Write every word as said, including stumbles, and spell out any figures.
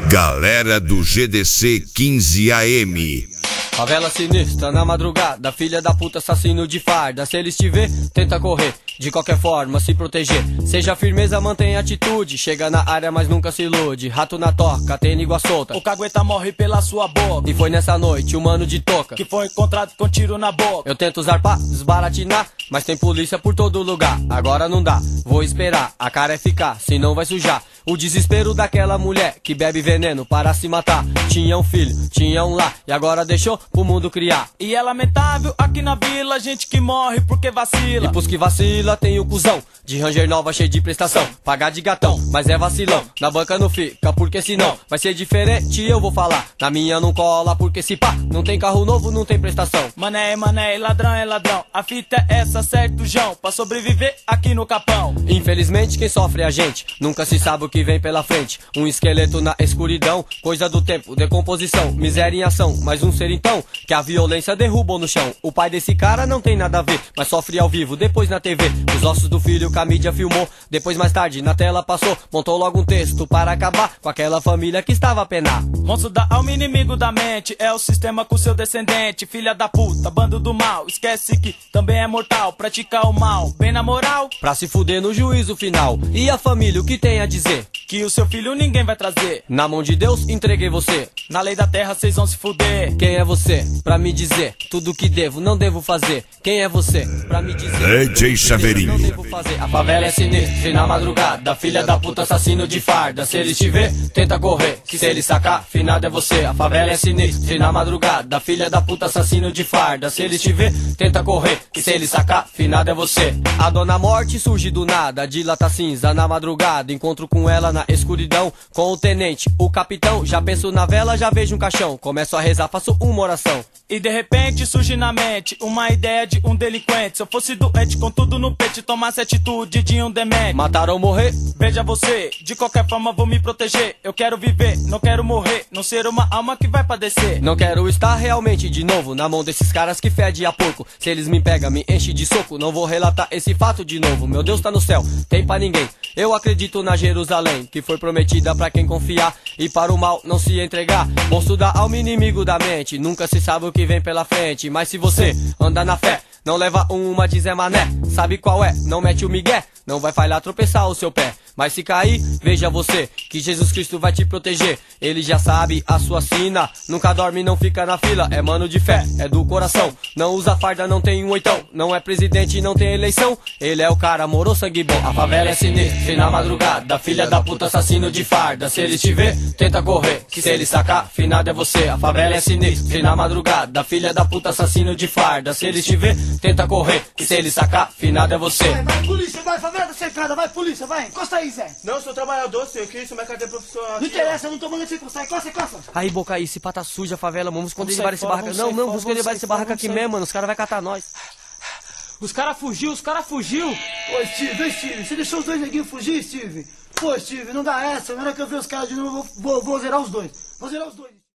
Galera do G D C quinze A M. Favela sinistra na madrugada, filha da puta, assassino de farda. Se eles te ver, tenta correr, de qualquer forma se proteger. Seja firmeza, mantenha atitude, chega na área mas nunca se ilude. Rato na toca, tem igual solta, o cagueta morre pela sua boca. E foi nessa noite o mano de toca que foi encontrado com tiro na boca. Eu tento usar pra desbaratinar, mas tem polícia por todo lugar. Agora não dá, vou esperar, a cara é ficar, senão vai sujar. O desespero daquela mulher que bebe veneno para se matar. Tinha um filho, tinha um lá, e agora deixou pro mundo criar. E é lamentável aqui na vila, gente que morre porque vacila. E pros que vacila tem o cuzão de Ranger nova cheio de prestação. Pagar de gatão, mas é vacilão. Na banca não fica, porque senão vai ser diferente, eu vou falar. Na minha não cola, porque se pá, não tem carro novo, não tem prestação. Mané é mané, ladrão é ladrão, a fita é essa, certo, João, pra sobreviver aqui no capão. Infelizmente quem sofre é a gente, nunca se sabe o que vem pela frente. Um esqueleto na escuridão, coisa do tempo, decomposição. Miséria em ação, mais um ser então que a violência derrubou no chão. O pai desse cara não tem nada a ver, mas sofre ao vivo, depois na T V. Os ossos do filho que a mídia filmou, depois mais tarde na tela passou. Montou logo um texto para acabar com aquela família que estava a penar. Monstro da alma, inimigo da mente, é o sistema com seu descendente. Filha da puta, bando do mal, esquece que também é mortal. Praticar o mal, bem na moral, pra se fuder no juízo final. E a família, o que tem a dizer? Que o seu filho ninguém vai trazer. Na mão de Deus entreguei você, na lei da terra cês vão se fuder. Quem é você pra me dizer tudo que devo, não devo fazer? Quem é você pra me dizer D J Chaveirinho. Não devo fazer? A favela é sinistra e na madrugada, filha da puta, assassino de farda. Se eles te ver, tenta correr, que se eles sacar, finado é você. A favela é sinistra e na madrugada, filha da puta, assassino de farda. Se eles te ver, tenta correr, que se eles sacar, finado é você. A dona morte surge do nada, dilata cinza na madrugada. Encontro com ela na escuridão, com o tenente, o capitão. Já penso na vela, já vejo um caixão, começo a rezar, faço uma oração. E de repente surge na mente uma ideia de um delinquente. Se eu fosse doente com tudo no peito, tomasse atitude de um demente. Matar ou morrer? Veja você, de qualquer forma vou me proteger. Eu quero viver, não quero morrer, não ser uma alma que vai padecer. Não quero estar realmente de novo na mão desses caras que fede a porco. Se eles me pegam, me enchem de soco, não vou relatar esse fato de novo. Meu Deus tá no céu, tem pra ninguém. Eu acredito na Jerusalém, que foi prometida pra quem confiar e para o mal não se entregar. Monstro da alma, inimigo da mente, nunca se sabe o que vem pela frente. Mas se você anda na fé, não leva uma de Zé Mané. Sabe qual é? Não mete o migué, não vai falhar tropeçar o seu pé. Mas se cair, veja você, que Jesus Cristo vai te proteger. Ele já sabe a sua sina, nunca dorme, não fica na fila. É mano de fé, é do coração, não usa farda, não tem um oitão. Não é presidente, não tem eleição, ele é o cara, morou sangue bom. A favela é sinistra e na madrugada, filha da puta, assassino de farda. Se ele te ver, tenta correr, que se ele sacar, finado é você. A favela é sinistra e na madrugada, filha da puta, assassino de farda. Se ele te ver, tenta correr, que se ele sacar, finado é você. Vai, vai polícia, vai, favela cercada, vai polícia, vai, encosta aí, Zé. Não, eu sou trabalhador, senhor, que isso, minha carteira profissional. Não interessa, eu não tô mandando você encostar, encosta, encosta. Aí, Boca, aí, se pata suja a favela, vamos esconder Vamos ele esse fora, barraca. vamos Não, sair não, fora, vamos esconder vamos ele esse sair barraca fora, aqui vamos mesmo, mano, os caras vão catar nós. Os caras fugiu, os caras fugiu. Ô, Steve, ô, Steve, você deixou os dois neguinhos fugir, Steve? Pô, Steve, não dá essa, na hora que eu ver os caras de novo, eu vou, vou, vou zerar os dois. Vou zerar os dois.